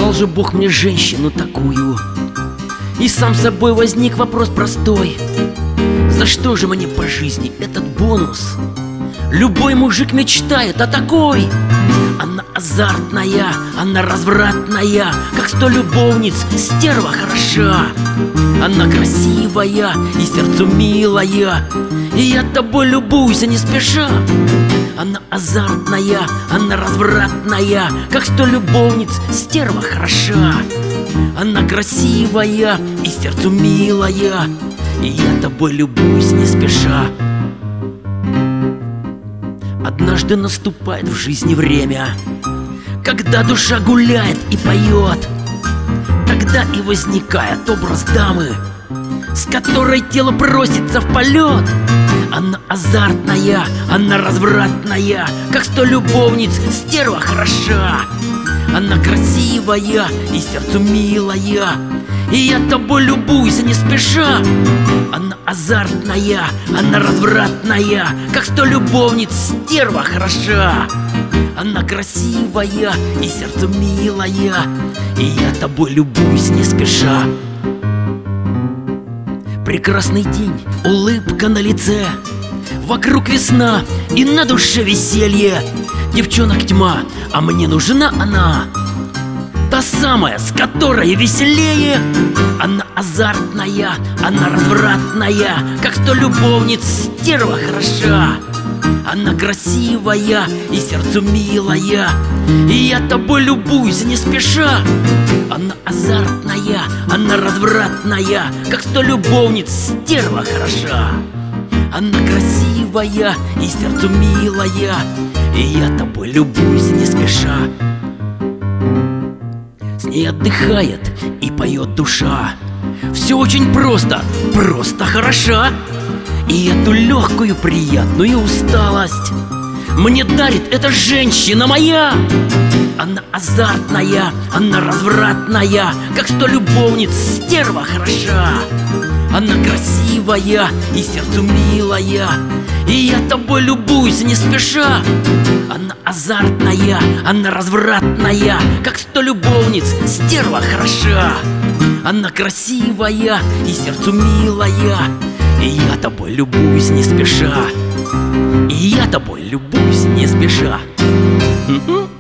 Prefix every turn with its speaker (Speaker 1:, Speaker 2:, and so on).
Speaker 1: Дал же Бог мне женщину такую. И сам собой возник вопрос простой: за что же мне по жизни этот бонус? Любой мужик мечтает о такой. Она азартная, она развратная, как 100 любовниц, стерва хороша. Она красивая и сердцу милая, и я тобой любуюсь, не спеша. Она азартная, она развратная, как 100 любовниц, стерва хороша. Она красивая и сердцу милая, и я тобой любуюсь, не спеша. Однажды наступает в жизни время, когда душа гуляет и поет. Тогда и возникает образ дамы, с которой тело просится в полет. Она азартная, она развратная, как 100 любовниц, стерва хороша. Она красивая и сердцу милая, и я тобой любуюсь, не спеша. Она азартная, она развратная, как 100 любовниц, стерва хороша. Она красивая и сердцу милая, и я тобой любуюсь, не спеша. Прекрасный день, улыбка на лице, вокруг весна и на душе веселье. Девчонок тьма, а мне нужна она, та самая, с которой веселее. Она азартная, она развратная, как 100 любовниц, стерва хороша. Она красивая и сердцу милая, и я тобой любуюсь, не спеша. Она азартная, она развратная, как 100 любовниц, стерва хороша. Она красивая и сердцу милая, и я тобой любуюсь, не спеша. С ней отдыхает и поет душа. Все очень просто, просто хороша. И эту легкую, приятную усталость мне дарит эта женщина моя. Она азартная, она развратная, как 100 любовниц, стерва хороша. Она красивая и сердцу милая, и я тобой любуюсь, не спеша. Она азартная, она развратная, как 100 любовниц, стерва хороша. Она красивая и сердцу милая, и я тобой любуюсь, не спеша. И я тобой любуюсь, не спеша.